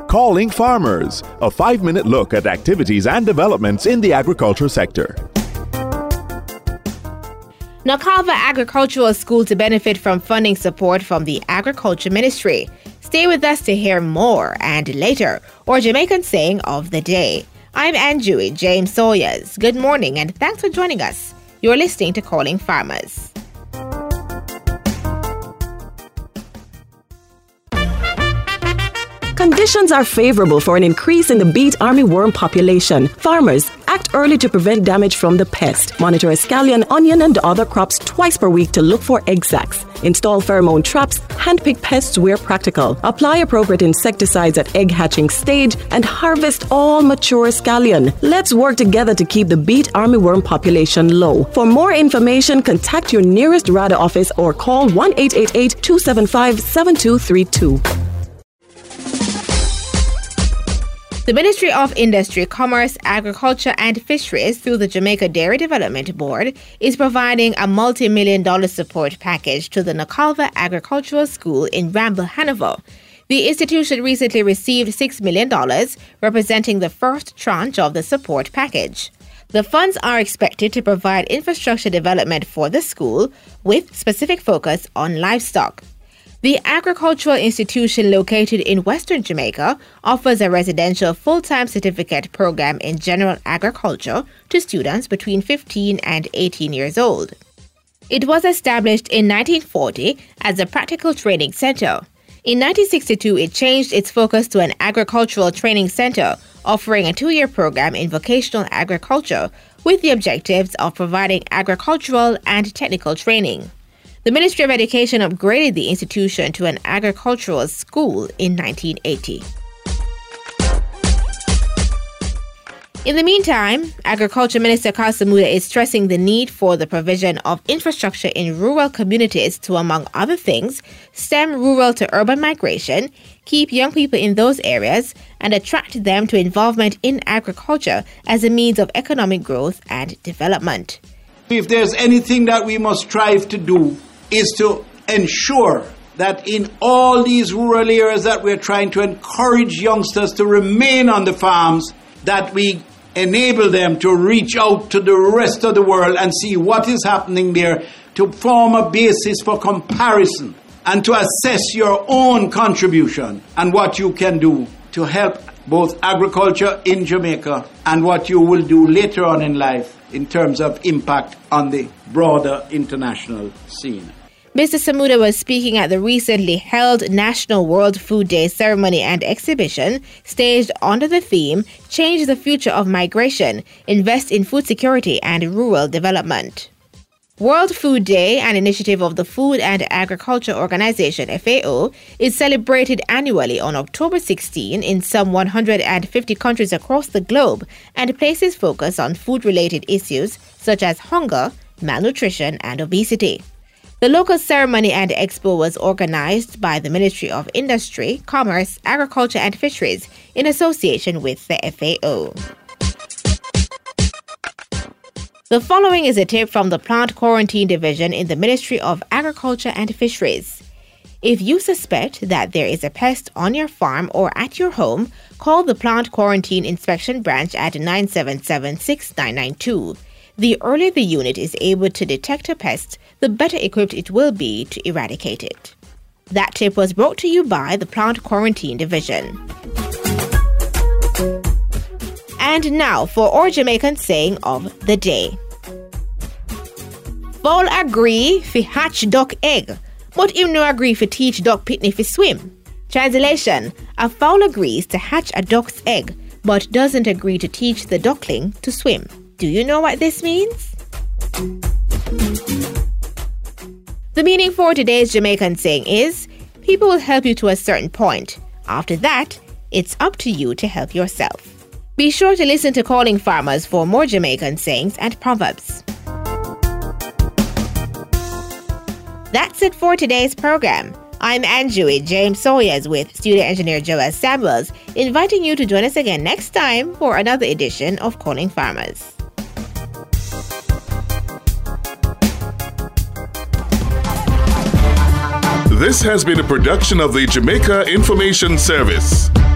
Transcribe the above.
Calling Farmers, a 5-minute look at activities and developments in the agriculture sector. Nakalva Agricultural School to benefit from funding support from the Agriculture Ministry. Stay with us to hear more, and later, our Jamaican saying of the day. I'm Anjui James Sawyers. Good morning and thanks for joining us. You're listening to Calling Farmers. Conditions are favorable for an increase in the beet armyworm population. Farmers, act early to prevent damage from the pest. Monitor scallion, onion, and other crops twice per week to look for egg sacs. Install pheromone traps, handpick pests where practical. Apply appropriate insecticides at egg hatching stage and harvest all mature scallion. Let's work together to keep the beet armyworm population low. For more information, contact your nearest RADA office or call 1-888-275-7232. The Ministry of Industry, Commerce, Agriculture and Fisheries through the Jamaica Dairy Development Board is providing a multi-million-dollar support package to the Nakalva Agricultural School in Ramble, Hanover. The institution recently received $6 million, representing the first tranche of the support package. The funds are expected to provide infrastructure development for the school with specific focus on livestock. The agricultural institution located in Western Jamaica offers a residential full-time certificate program in general agriculture to students between 15 and 18 years old. It was established in 1940 as a practical training center. In 1962, it changed its focus to an agricultural training center, offering a 2-year program in vocational agriculture with the objectives of providing agricultural and technical training. The Ministry of Education upgraded the institution to an agricultural school in 1980. In the meantime, Agriculture Minister Karl Samuda is stressing the need for the provision of infrastructure in rural communities to, among other things, stem rural to urban migration, keep young people in those areas, and attract them to involvement in agriculture as a means of economic growth and development. If there's anything that we must strive to do, is to ensure that in all these rural areas that we're trying to encourage youngsters to remain on the farms, that we enable them to reach out to the rest of the world and see what is happening there, to form a basis for comparison and to assess your own contribution and what you can do to help both agriculture in Jamaica and what you will do later on in life in terms of impact on the broader international scene. Mr. Samuda was speaking at the recently held National World Food Day ceremony and exhibition staged under the theme Change the Future of Migration, Invest in Food Security and Rural Development. World Food Day, an initiative of the Food and Agriculture Organization, FAO, is celebrated annually on October 16 in some 150 countries across the globe and places focus on food-related issues such as hunger, malnutrition, and obesity. The local ceremony and expo was organized by the Ministry of Industry, Commerce, Agriculture and Fisheries in association with the FAO. The following is a tip from the Plant Quarantine Division in the Ministry of Agriculture and Fisheries. If you suspect that there is a pest on your farm or at your home, call the Plant Quarantine Inspection Branch at 977-6992. The earlier the unit is able to detect a pest, the better equipped it will be to eradicate it. That tip was brought to you by the Plant Quarantine Division. And now for our Jamaican saying of the day. Fowl agree fi hatch duck egg, but him no agree fi teach duck pitney fi swim. Translation: a fowl agrees to hatch a duck's egg, but doesn't agree to teach the duckling to swim. Do you know what this means? The meaning for today's Jamaican saying is, people will help you to a certain point. After that, it's up to you to help yourself. Be sure to listen to Calling Farmers for more Jamaican sayings and proverbs. That's it for today's program. I'm Anjui James Sawyers with studio engineer Joel Samuels, inviting you to join us again next time for another edition of Calling Farmers. This has been a production of the Jamaica Information Service.